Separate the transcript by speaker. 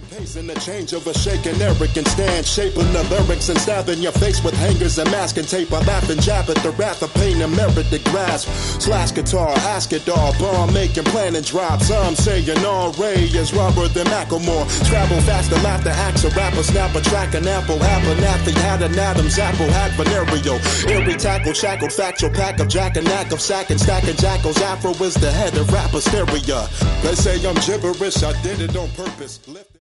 Speaker 1: Pacing the change of a shaking arrogant stance, shaping the lyrics and stabbing your face with hangers and masking tape. I laugh and jab at the wrath of pain and merit to grasp. Slash guitar, ask it all, bomb making, planning drops. I'm saying all Ray is rubber than Macklemore. Scrabble faster, laugh the axe, a rapper, snap a track, an apple, have an athlete, had an Adam's apple, had venereal. Eerie tackle, shackled, factual pack of jack and knack of sack and stacking jackals. Afro is the head of rap hysteria. They say I'm gibberish, I did it on purpose.